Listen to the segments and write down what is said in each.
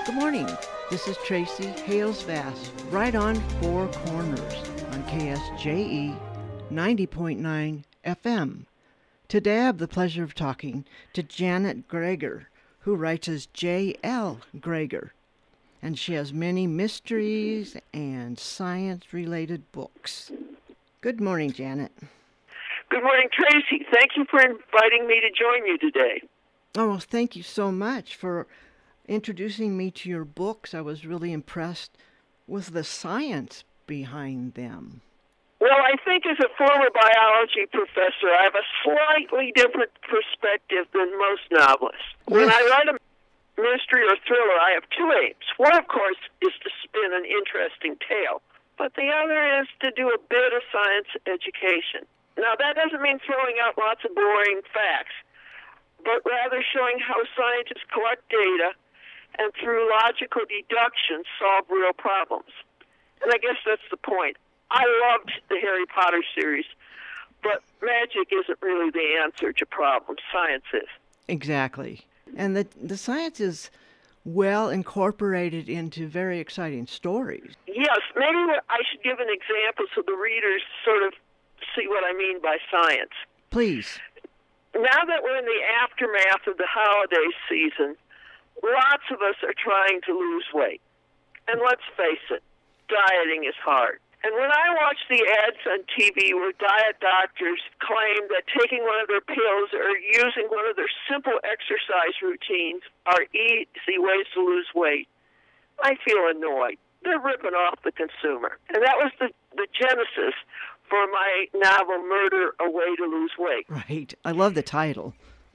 Good morning. This is Tracy Hales-Vass, right on Four Corners on KSJE 90.9 FM. Today I have the pleasure of talking to Janet Greger, who writes as J.L. Greger, and she has many mysteries and science-related books. Good morning, Janet. Good morning, Tracy. Thank you for inviting me to join you today. Oh, well, thank you so much for introducing me to your books. I was really impressed with the science behind them. Well, I think as a former biology professor, I have a slightly different perspective than most novelists. When I write a mystery or thriller, I have two aims. One, of course, is to spin an interesting tale, but the other is to do a bit of science education. Now, that doesn't mean throwing out lots of boring facts, but rather showing how scientists collect data and through logical deduction solve real problems. And I guess that's the point. I loved the Harry Potter series, but magic isn't really the answer to problems. Science is. Exactly. And the science is well incorporated into very exciting stories. Yes, maybe I should give an example so the readers sort of see what I mean by science. Please. Now that we're in the aftermath of the holiday season, lots of us are trying to lose weight. And let's face it, dieting is hard. And when I watch the ads on TV where diet doctors claim that taking one of their pills or using one of their simple exercise routines are easy ways to lose weight, I feel annoyed. They're ripping off the consumer. And that was the genesis for my novel, Murder, A Way to Lose Weight. Right. I love the title.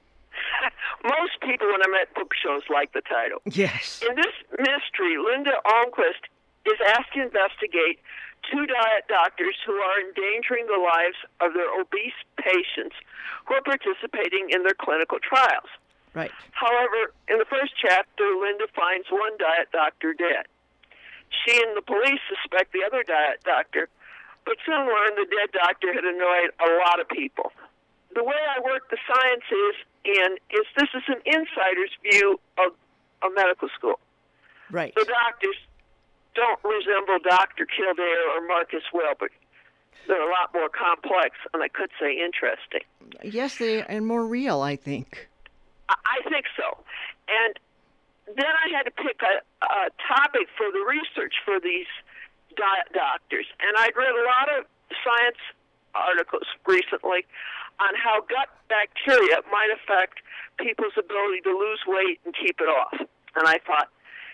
Most people, when I'm at book shows, like the title. Yes. In this mystery, Linda Almquist is asked to investigate two diet doctors who are endangering the lives of their obese patients who are participating in their clinical trials. Right. However, in the first chapter, Linda finds one diet doctor dead. She and the police suspect the other diet doctor, but soon learn the dead doctor had annoyed a lot of people. The way I work the science is this is an insider's view of medical school. Right. The doctors don't resemble Dr. Kildare or Marcus Welby. They're a lot more complex, and I could say interesting. Yes, they are more real, I think. I think so. And then I had to pick a topic for the research for these diet doctors. And I'd read a lot of science articles recently on how gut bacteria might affect people's ability to lose weight and keep it off. And I thought,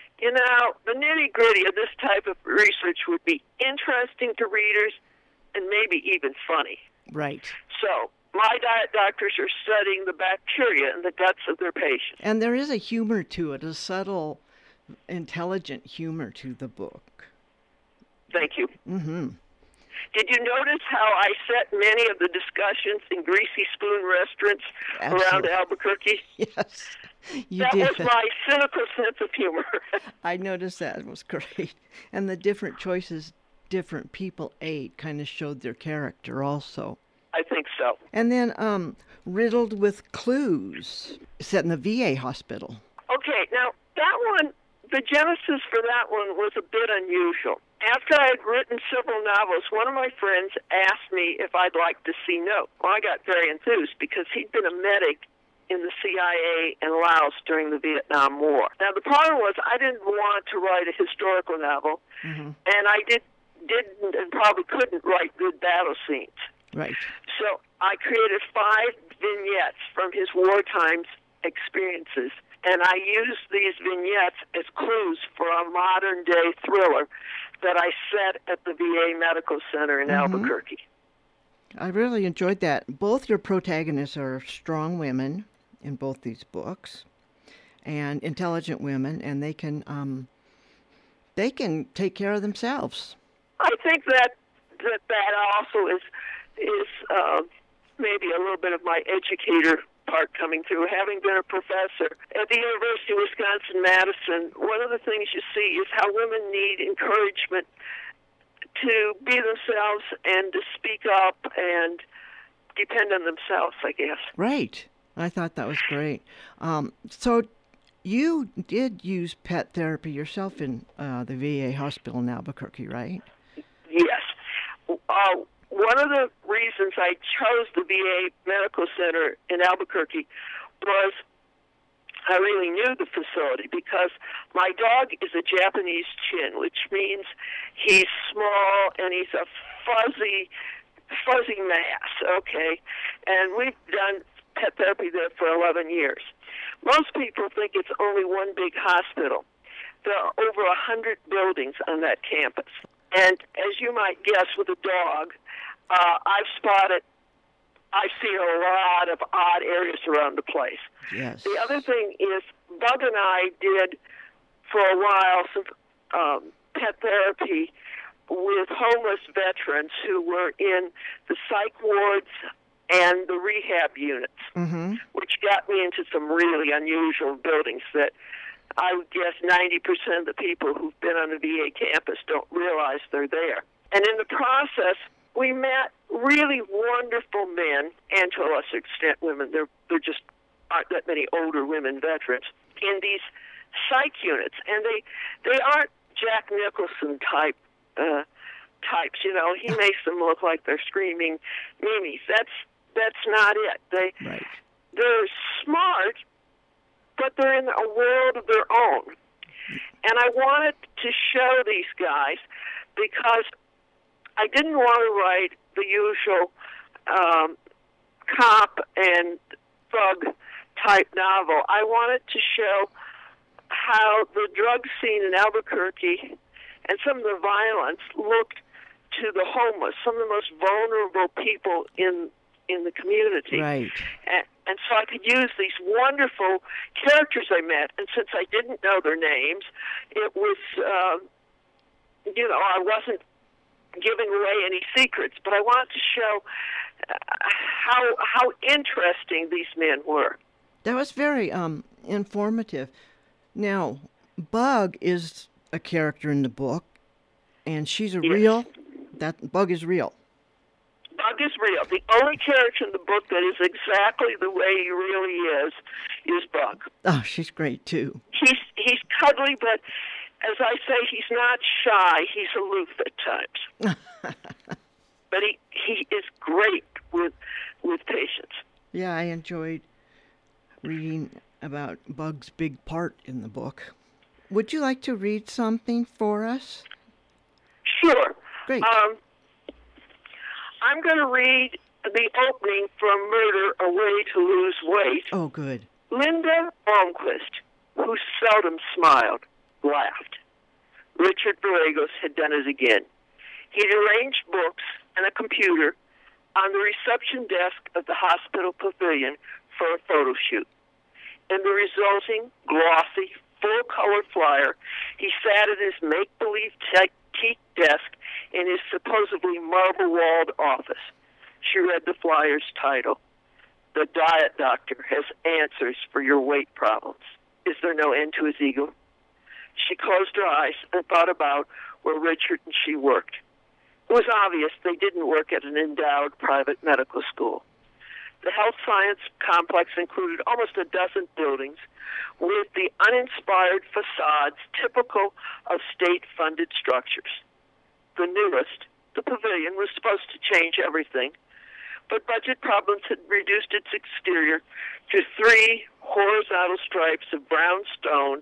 the nitty-gritty of this type of research would be interesting to readers and maybe even funny. Right. So my diet doctors are studying the bacteria in the guts of their patients. And there is a humor to it, a subtle, intelligent humor to the book. Thank you. Mm-hmm. Did you notice how I set many of the discussions in Greasy Spoon restaurants around Albuquerque? Yes, you that did. That was my cynical sense of humor. I noticed that. It was great. And the different choices different people ate kind of showed their character also. I think so. And then Riddled with Clues, set in the VA hospital. Okay, now that one, the genesis for that one was a bit unusual. After I had written several novels, one of my friends asked me if I'd like to see notes. Well, I got very enthused because he'd been a medic in the CIA in Laos during the Vietnam War. Now, the problem was I didn't want to write a historical novel, and I didn't and probably couldn't write good battle scenes. Right. So I created 5 vignettes from his wartime experiences, and I used these vignettes as clues for a modern-day thriller that I set at the VA Medical Center in Albuquerque. I really enjoyed that. Both your protagonists are strong women in both these books, and intelligent women, and they can take care of themselves. I think that also is maybe a little bit of my educator part coming through. Having been a professor at the University of Wisconsin-Madison, one of the things you see is how women need encouragement to be themselves and to speak up and depend on themselves, I guess. Right. I thought that was great. So You did use pet therapy yourself in the VA hospital in Albuquerque, right? Yes. One of the reasons I chose the VA Medical Center in Albuquerque was I really knew the facility because my dog is a Japanese chin, which means he's small and he's a fuzzy mass, okay? And we've done pet therapy there for 11 years. Most people think it's only one big hospital. There are over 100 buildings on that campus. And as you might guess, with a dog, I see a lot of odd areas around the place. Yes. The other thing is, Bug and I did, for a while, some pet therapy with homeless veterans who were in the psych wards and the rehab units, which got me into some really unusual buildings that I would guess 90% of the people who've been on the VA campus don't realize they're there. And in the process, we met really wonderful men, and to a lesser extent women. There just aren't that many older women veterans in these psych units, and they aren't Jack Nicholson types. You know, he makes them look like they're screaming memes. That's not it. They're smart, but they're in a world of their own. And I wanted to show these guys because I didn't want to write the usual cop and thug type novel. I wanted to show how the drug scene in Albuquerque and some of the violence looked to the homeless, some of the most vulnerable people in the community. Right. And so I could use these wonderful characters I met, and since I didn't know their names, it was, I wasn't giving away any secrets, but I wanted to show how interesting these men were. That was very informative. Now, Bug is a character in the book, and she's a real. That Bug is real. Bug is real. The only character in the book that is exactly the way he really is Bug. Oh, she's great too. He's cuddly, but as I say, he's not shy. He's aloof at times. But he is great with patients. Yeah, I enjoyed reading about Bug's big part in the book. Would you like to read something for us? Sure. Great. I'm going to read the opening from Murder, A Way to Lose Weight. Oh, good. Linda Almquist, who seldom smiled, laughed. Richard Borregos had done it again. He'd arranged books and a computer on the reception desk of the hospital pavilion for a photo shoot. In the resulting glossy, full-color flyer, he sat at his make-believe teak desk in his supposedly marble-walled office. She read the flyer's title. The Diet Doctor has answers for your weight problems. Is there no end to his ego? She closed her eyes and thought about where Richard and she worked. It was obvious they didn't work at an endowed private medical school. The health science complex included almost a dozen buildings with the uninspired facades typical of state-funded structures. The newest, the pavilion, was supposed to change everything, but budget problems had reduced its exterior to 3 horizontal stripes of brown stone,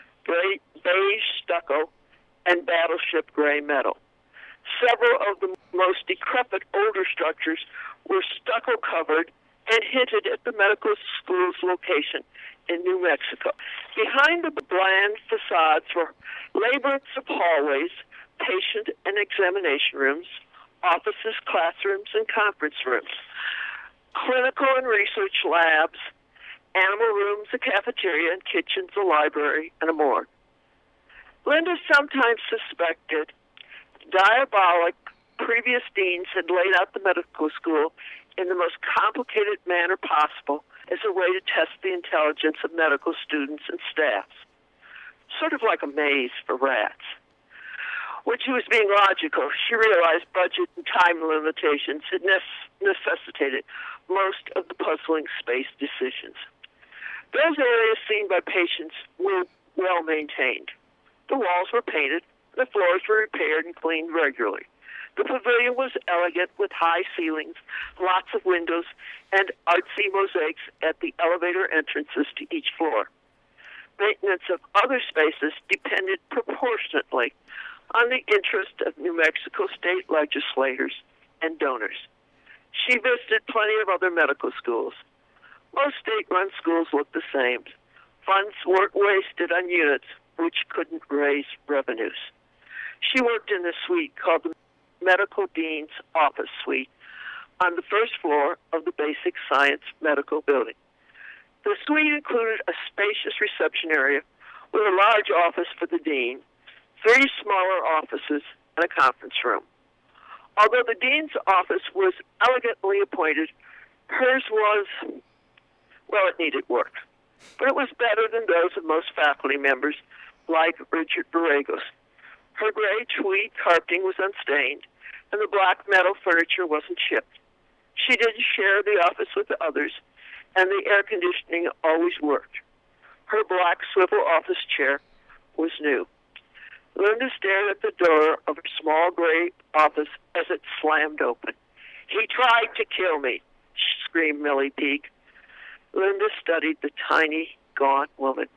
beige stucco, and battleship gray metal. Several of the most decrepit older structures were stucco-covered and hinted at the medical school's location in New Mexico. Behind the bland facades were labyrinths of hallways, patient and examination rooms, offices, classrooms, and conference rooms, clinical and research labs, animal rooms, a cafeteria and kitchens, a library, and a morgue. Linda sometimes suspected diabolic previous deans had laid out the medical school in the most complicated manner possible as a way to test the intelligence of medical students and staffs, sort of like a maze for rats. When she was being logical, she realized budget and time limitations had necessitated most of the puzzling space decisions. Those areas seen by patients were well maintained. The walls were painted, the floors were repaired and cleaned regularly. The pavilion was elegant with high ceilings, lots of windows, and artsy mosaics at the elevator entrances to each floor. Maintenance of other spaces depended proportionately on the interest of New Mexico state legislators and donors. She visited plenty of other medical schools. Most state-run schools looked the same. Funds weren't wasted on units which couldn't raise revenues. She worked in a suite called the Medical Dean's Office Suite on the first floor of the Basic Science Medical Building. The suite included a spacious reception area with a large office for the dean, 3 smaller offices, and a conference room. Although the dean's office was elegantly appointed, hers was, well, it needed work. But it was better than those of most faculty members, like Richard Borregos. Her gray tweed carpeting was unstained, and the black metal furniture wasn't chipped. She didn't share the office with the others, and the air conditioning always worked. Her black swivel office chair was new. Linda stared at the door of her small gray office as it slammed open. "He tried to kill me," screamed Millie Peake. Linda studied the tiny, gaunt woman.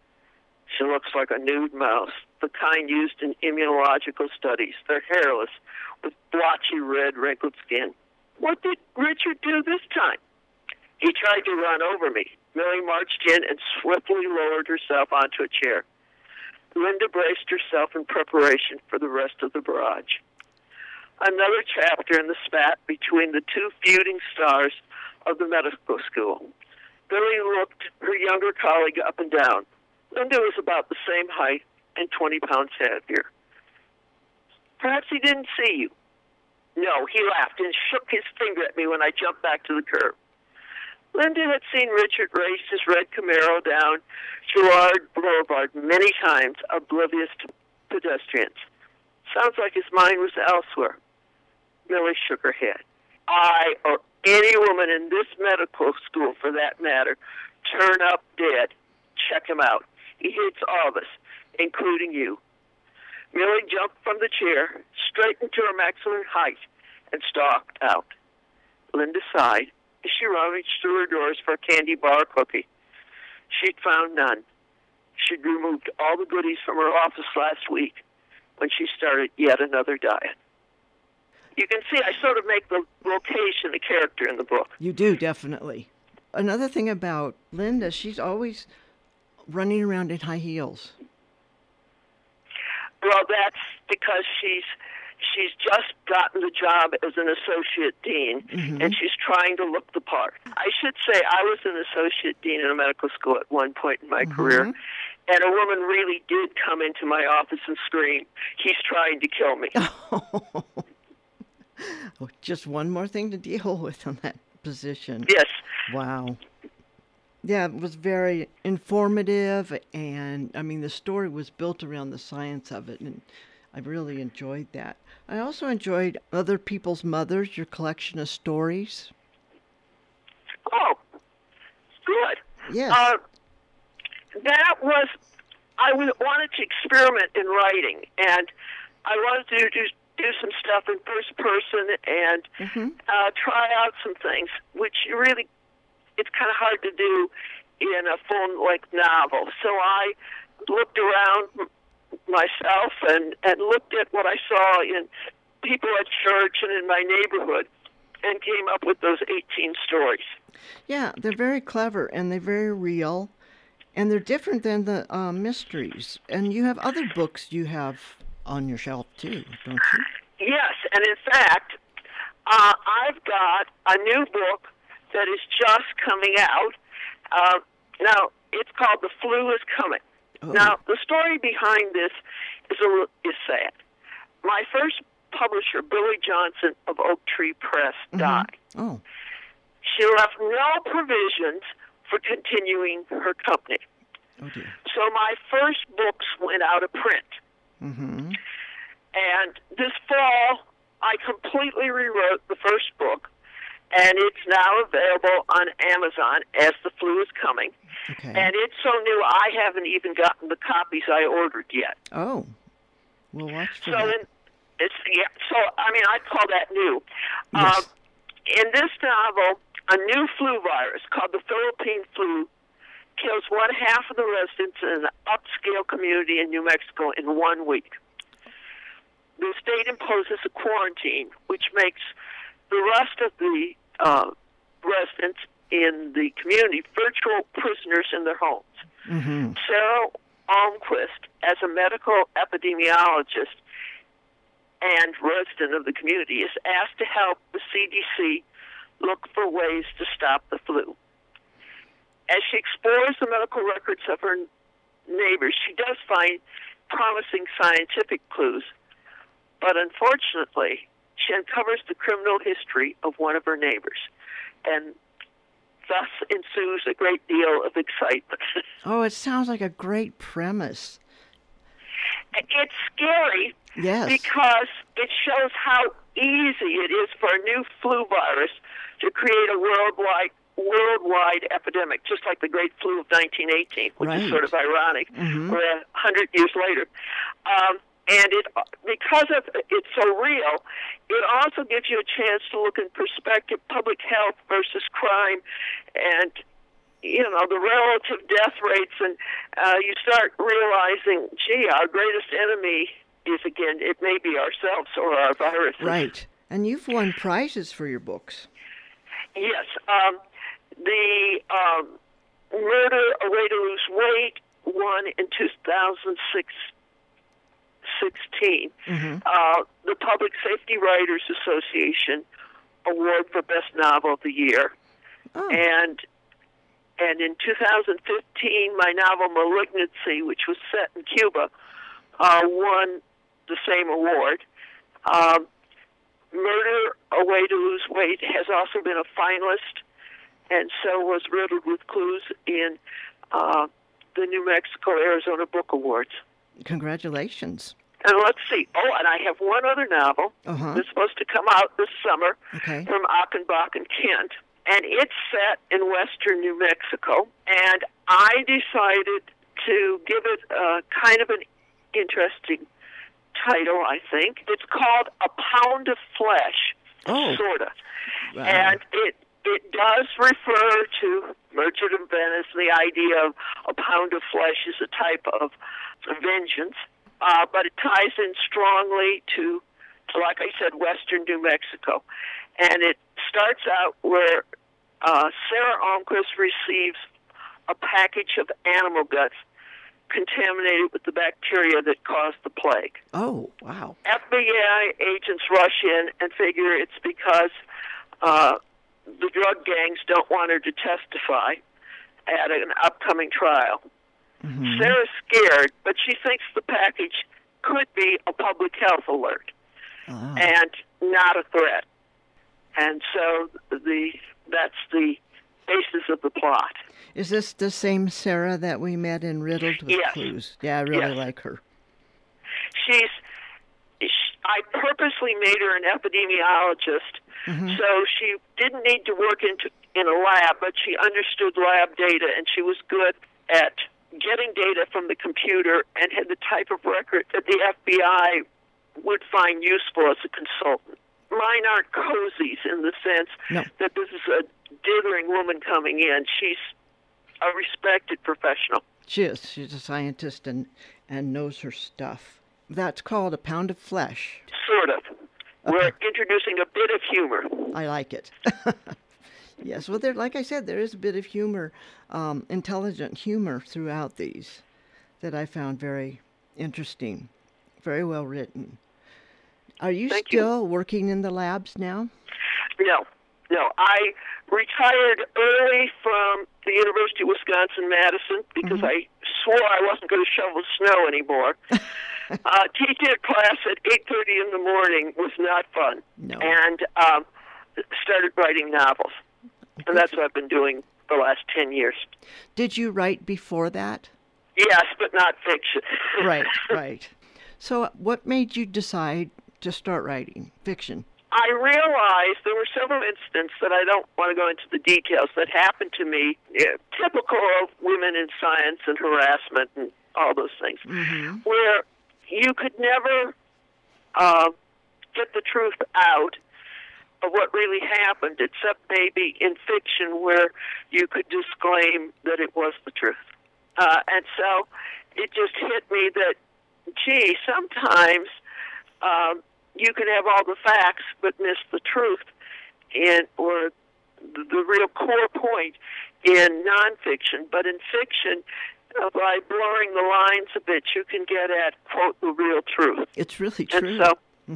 She looks like a nude mouse, the kind used in immunological studies. They're hairless, with blotchy red, wrinkled skin. "What did Richard do this time?" "He tried to run over me." Millie marched in and swiftly lowered herself onto a chair. Linda braced herself in preparation for the rest of the barrage. Another chapter in the spat between the 2 feuding stars of the medical school. Billy looked her younger colleague up and down. Linda was about the same height and 20 pounds heavier. "Perhaps he didn't see you." "No," he laughed and shook his finger at me when I jumped back to the curb. Linda had seen Richard race his red Camaro down Girard Boulevard many times, oblivious to pedestrians. Sounds like his mind was elsewhere. Millie shook her head. "I, or any woman in this medical school for that matter, turn up dead. Check him out. He hates all of us, including you." Millie jumped from the chair, straightened to her maximum height, and stalked out. Linda sighed as she rummaged through her drawers for a candy bar or cookie. She'd found none. She'd removed all the goodies from her office last week when she started yet another diet. You can see I sort of make the location a character in the book. You do, definitely. Another thing about Linda, she's always running around in high heels. Well, that's because she's just gotten the job as an associate dean, and she's trying to look the part. I should say I was an associate dean in a medical school at one point in my career, and a woman really did come into my office and scream, "He's trying to kill me." Oh, just one more thing to deal with on that position. Yes. Wow. Yeah, it was very informative, and I mean, the story was built around the science of it, and I really enjoyed that. I also enjoyed Other People's Mothers, your collection of stories. Oh, good. Yes. That was, I wanted to experiment in writing, and I wanted to do some stuff in first person and try out some things, which really, it's kind of hard to do in a full-length novel. So I looked around myself and looked at what I saw in people at church and in my neighborhood and came up with those 18 stories. Yeah, they're very clever and they're very real, and they're different than the mysteries. And you have other books you have on your shelf too, don't you? Yes, and in fact, I've got a new book that is just coming out. Now, it's called The Flu is Coming. Oh. Now, the story behind this is sad. My first publisher, Billy Johnson of Oak Tree Press, died. Oh. She left no provisions for continuing her company. Oh, dear. So my first books went out of print. And this fall, I completely rewrote the first book and it's now available on Amazon as the flu is coming. Okay. And it's so new, I haven't even gotten the copies I ordered yet. Oh, we'll watch for So that. I call that new. Yes. In this novel, a new flu virus called the Philippine flu kills one half of the residents in an upscale community in New Mexico in 1 week. The state imposes a quarantine, which makes the rest of the residents in the community virtual prisoners in their homes. Mm-hmm. Sarah Almquist, as a medical epidemiologist and resident of the community, is asked to help the CDC look for ways to stop the flu. As she explores the medical records of her neighbors, she does find promising scientific clues, but unfortunately, she uncovers the criminal history of one of her neighbors, and thus ensues a great deal of excitement. Oh, it sounds like a great premise. It's scary, Yes. because it shows how easy it is for a new flu virus to create a worldwide epidemic, just like the Great Flu of 1918, which Right. is sort of ironic. Mhm. We're 100 years later. And because it's so real, it also gives you a chance to look in perspective, public health versus crime, and the relative death rates, and you start realizing, gee, our greatest enemy is, again, it may be ourselves or our viruses. Right. And you've won prizes for your books. Yes. The Murder, A Way to Lose Weight won in 2016. Mm-hmm. The Public Safety Writers Association Award for Best Novel of the Year. Oh. And in 2015, my novel Malignancy, which was set in Cuba, won the same award. Murder, A Way to Lose Weight has also been a finalist, and so was Riddled with Clues in the New Mexico-Arizona Book Awards. Congratulations. And let's see. Oh, and I have one other novel Uh-huh. that's supposed to come out this summer Okay. from Achenbach and Kent, and it's set in western New Mexico. And I decided to give it kind of an interesting title, I think. It's called A Pound of Flesh, Oh. sort of. Wow. And it does refer to Merchant of Venice, the idea of a pound of flesh is a type of vengeance, but it ties in strongly to, like I said, western New Mexico. And it starts out where Sarah Almquist receives a package of animal guts contaminated with the bacteria that caused the plague. Oh, wow. FBI agents rush in and figure it's because the drug gangs don't want her to testify at an upcoming trial. Mm-hmm. Sarah's scared, but she thinks the package could be a public health alert Oh. and not a threat. And so that's the basis of the plot. Is this the same Sarah that we met in Riddled with Yes. Clues? Yeah, I really Yes. like her. I purposely made her an epidemiologist, Mm-hmm. so she didn't need to work in a lab, but she understood lab data, and she was good at getting data from the computer and had the type of record that the FBI would find useful as a consultant. Mine aren't cozies in the sense No. that this is a dithering woman coming in. She's a respected professional. She is. She's a scientist and knows her stuff. That's called A Pound of Flesh. Sort of. We're introducing a bit of humor. I like it. Yes, well, like I said, there is a bit of humor, intelligent humor throughout these that I found very interesting, very well written. Are you Thank you. still working in the labs now? No. I retired early from the University of Wisconsin-Madison because I swore I wasn't going to shovel snow anymore. Teaching a class at 8:30 in the morning was not fun. No. And started writing novels. And that's what I've been doing the last 10 years. Did you write before that? Yes, but not fiction. Right. So what made you decide to start writing fiction? I realized there were several instances that I don't want to go into the details that happened to me, typical of women in science and harassment and all those things, where you could never get the truth out of what really happened, except maybe in fiction where you could disclaim that it was the truth. And so it just hit me that, gee, sometimes you can have all the facts but miss the truth or the real core point in nonfiction. But in fiction, by blurring the lines a bit, you can get at, quote, the real truth. It's really true. And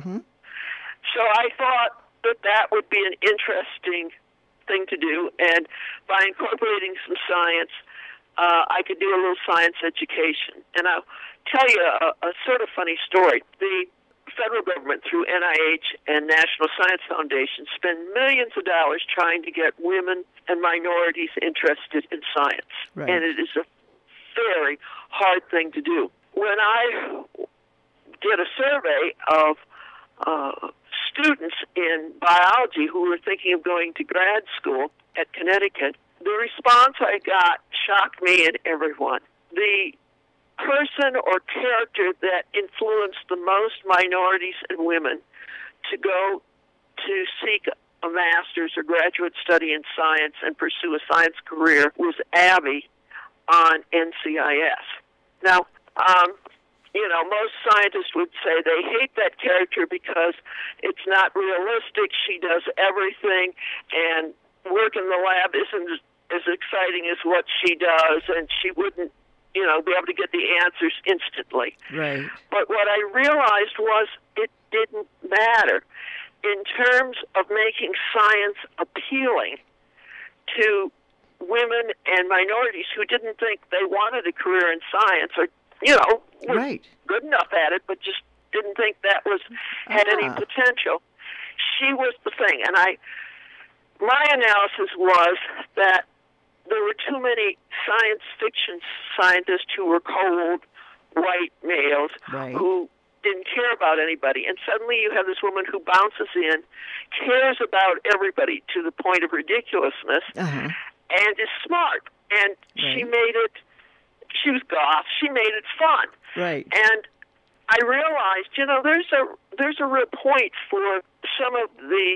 so I thought that would be an interesting thing to do, and by incorporating some science, I could do a little science education. And I'll tell you a sort of funny story. The federal government, through NIH and National Science Foundation, spend millions of dollars trying to get women and minorities interested in science. Right. And it is a very hard thing to do. When I did a survey of students in biology who were thinking of going to grad school at Connecticut, the response I got shocked me and everyone. The person or character that influenced the most minorities and women to go to seek a master's or graduate study in science and pursue a science career was Abby on NCIS. Now, most scientists would say they hate that character because it's not realistic. She does everything, and work in the lab isn't as exciting as what she does, and she wouldn't, be able to get the answers instantly. Right. But what I realized was it didn't matter. In terms of making science appealing to women and minorities who didn't think they wanted a career in science or, were right. good enough at it, but just didn't think that had any potential. She was the thing. And my analysis was that there were too many science fiction scientists who were cold, white males right. who didn't care about anybody. And suddenly you have this woman who bounces in, cares about everybody to the point of ridiculousness, and is smart. And right. she was goth, she made it fun. Right. And I realized, there's a real point for some of the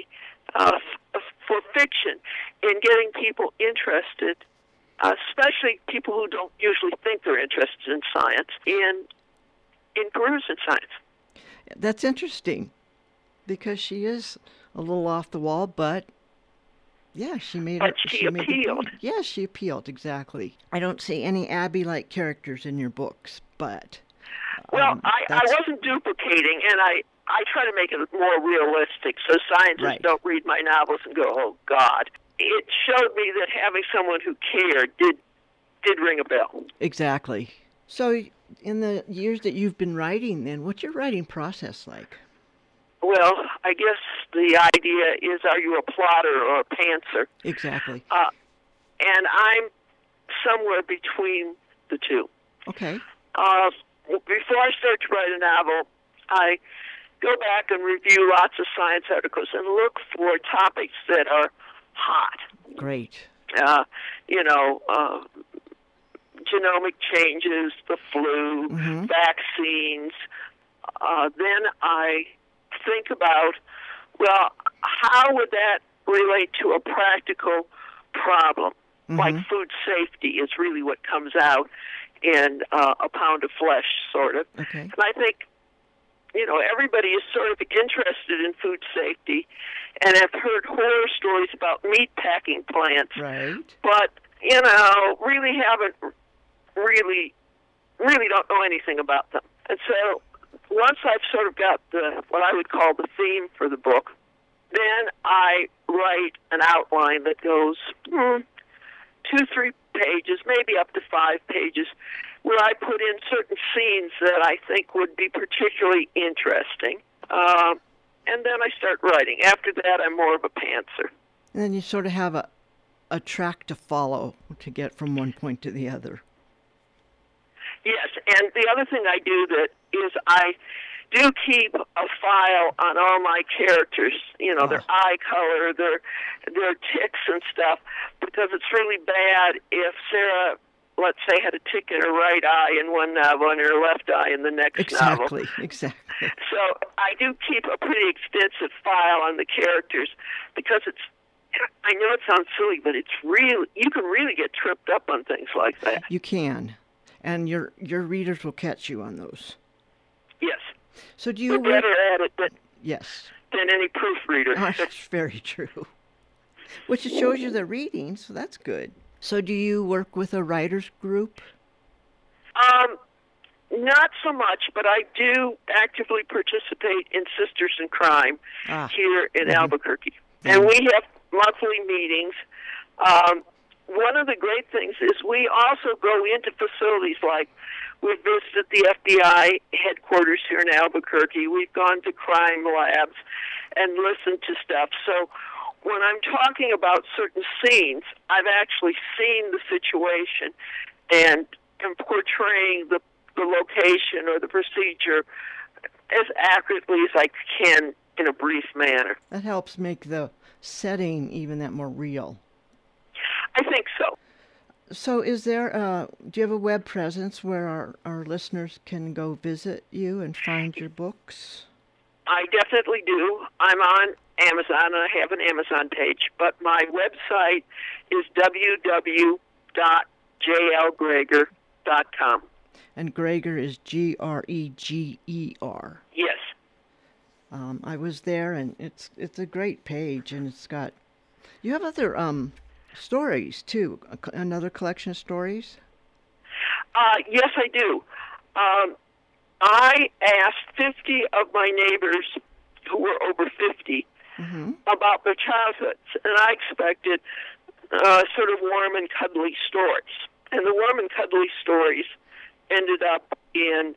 for fiction in getting people interested, especially people who don't usually think they're interested in science, in careers in science. That's interesting, because she is a little off the wall, but yeah, she appealed. Yeah, she appealed, exactly. I don't see any Abby-like characters in your books, but... Well, I wasn't duplicating, and I try to make it more realistic so scientists right. don't read my novels and go, oh, God. It showed me that having someone who cared did ring a bell. Exactly. So in the years that you've been writing, then, what's your writing process like? Well, I guess the idea is, are you a plotter or a pantser? Exactly. And I'm somewhere between the two. Okay. Before I start to write a novel, I go back and review lots of science articles and look for topics that are hot. Great. Genomic changes, the flu, vaccines. Then I think about, well, how would that relate to a practical problem? Like food safety is really what comes out in a pound of flesh, sort of. Okay. And I think, everybody is sort of interested in food safety and have heard horror stories about meat packing plants. Right. But, really don't know anything about them. And so once I've sort of got what I would call the theme for the book, then I write an outline that goes 2-3 pages, maybe up to 5 pages, where I put in certain scenes that I think would be particularly interesting. And then I start writing. After that, I'm more of a pantser. And then you sort of have a track to follow to get from one point to the other. Yes, and the other thing I do that is I do keep a file on all my characters, their eye color, their tics and stuff, because it's really bad if Sarah, let's say, had a tic in her right eye in one novel and her left eye in the next novel. Exactly. So I do keep a pretty extensive file on the characters because I know it sounds silly, but you can really get tripped up on things like that. You can. And your readers will catch you on those. Yes. So do you We're better at it than any proofreader. That's very true. Which shows you the reading, so that's good. So do you work with a writers group? Not so much, but I do actively participate in Sisters in Crime here in Albuquerque. And we have monthly meetings. One of the great things is we also go into facilities like we've visited the FBI headquarters here in Albuquerque. We've gone to crime labs and listened to stuff. So when I'm talking about certain scenes, I've actually seen the situation and am portraying the location or the procedure as accurately as I can in a brief manner. That helps make the setting even that more real. I think so. So do you have a web presence where our listeners can go visit you and find your books? I definitely do. I'm on Amazon, and I have an Amazon page, but my website is www.jlgreger.com. And Greger is Greger. Yes. I was there, and it's a great page, and it's got... You have other stories, too, another collection of stories? Yes, I do. I asked 50 of my neighbors who were over 50 about their childhoods, and I expected sort of warm and cuddly stories. And the warm and cuddly stories ended up in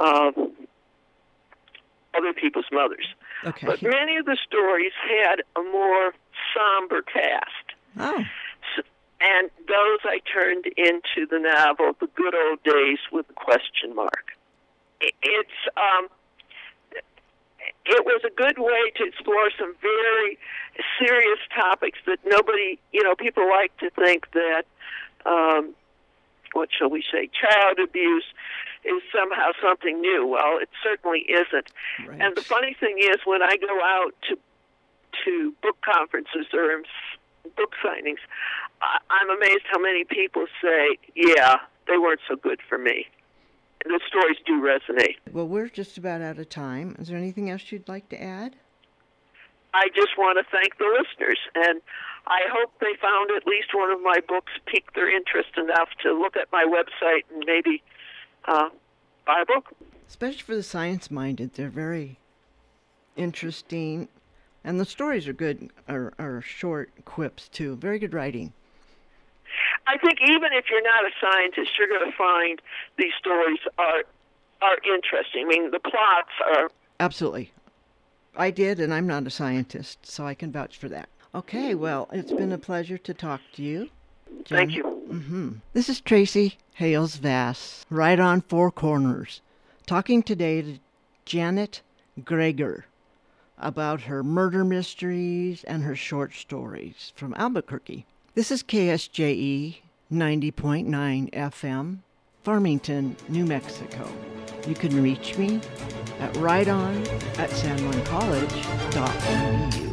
other people's mothers. Okay. But many of the stories had a more somber cast. Oh. And those I turned into the novel, The Good Old Days with a question mark. It was a good way to explore some very serious topics that nobody, people like to think that, what shall we say, child abuse is somehow something new. Well, it certainly isn't. Right. And the funny thing is, when I go out to book conferences or book signings, I'm amazed how many people say, yeah, they weren't so good for me. And the stories do resonate. Well, we're just about out of time. Is there anything else you'd like to add? I just want to thank the listeners, and I hope they found at least one of my books piqued their interest enough to look at my website and maybe buy a book. Especially for the science-minded, they're very interesting, and the stories are good, are short quips, too. Very good writing. I think even if you're not a scientist, you're going to find these stories are interesting. I mean, the plots are... Absolutely. I did, and I'm not a scientist, so I can vouch for that. Okay, well, it's been a pleasure to talk to you. Thank you. This is Tracy Hales-Vass, right on Four Corners, talking today to Janet Greger about her murder mysteries and her short stories from Albuquerque. This is KSJE 90.9 FM, Farmington, New Mexico. You can reach me at writeon@sanjuancollege.edu.